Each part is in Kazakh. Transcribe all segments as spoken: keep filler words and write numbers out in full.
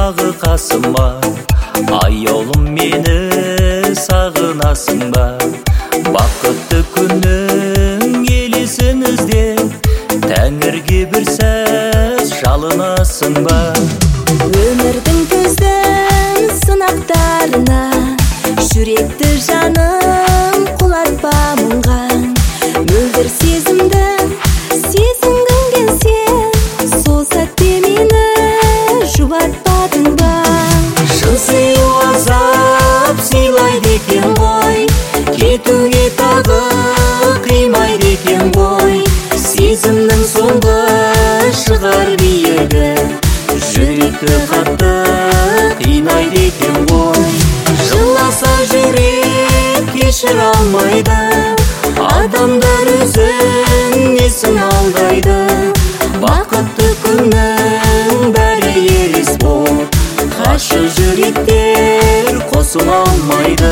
дағы қасым ба? Айолым мені сағынасың ба? Бақытты күннің елесін іздеп, Тәңірге бір сәз жалынасың ба? Өмірдің көздің сынақтарына жүректі жаным құлатпа мұңға. Мөлдір сезімді сезінгің келсе, сол сәтте мені жұбатпадың ба? Шын сыйлы азап сыйлайды екен ғой, кетуге тағы қимайды екен ғой. Сезімнің соңғы шығар биігі, жүректі қатты қинайды екен ғой. Жыласа жүрек кешір алмайды, адамдар өзін несін алдайды. Бақытты күннің бәрі елес боп, қашы жүректер қосыла алмайды.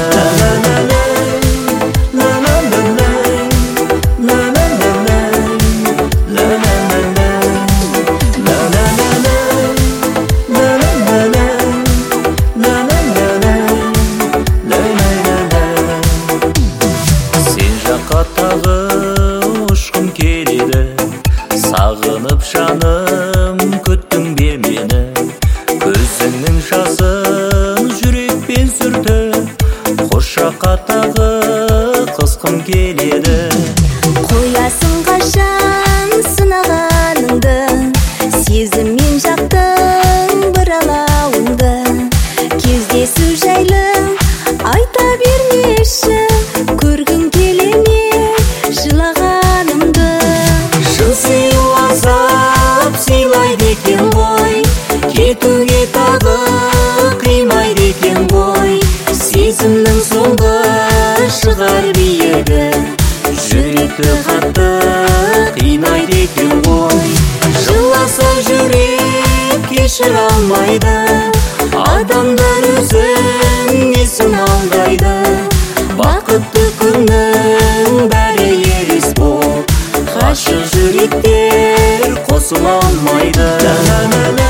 Ұшқым келеді, сағынып жаным күттің бе мені? Көзіңнің жасын жүрекпен сүртіп, қош жаққа тағы қысқым келеді. Қоясың қашан сынағаныңды, сезіммен жақтың бір алауыңды. Кездесу жайлы айта бермеші, көргің келе ме жылағанымды? Шын сыйлы азап сыйлайды екен ғой, кетуге тағы қимайды екен ғой. Сезімнің соңғы шығар биігі, жүректі қатты қинайды екен ғой. Жыласа жүрек кешір алмайды, адамдар өзін несін алдайды. Бақытты күннің бәрі елес боп, қашы жүректер қосыла алмайды.